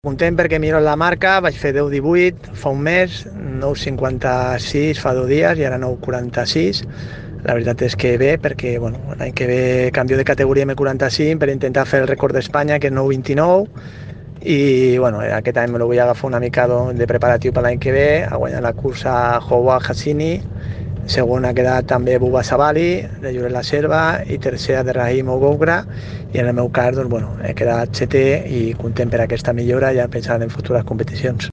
Content perquè miro la marca, vaig fer 10,18 fa un mes, 9,56 fa 2 dies i ara 9,46. La veritat és que bé, perquè l'any que ve canvio de categoria M45 per intentar fer el rècord d'Espanya, que és 9,29, i aquest any me lo vull agafar una mica de preparatiu per l'any que ve, a guanyar la cursa Howa Hassini. Segon ha quedat també Buba Sabali, de Lloret la Selva, i tercera de Rahim Ogogra, i en el meu cas he quedat setè i content per aquesta millora, ja pensant en futures competicions.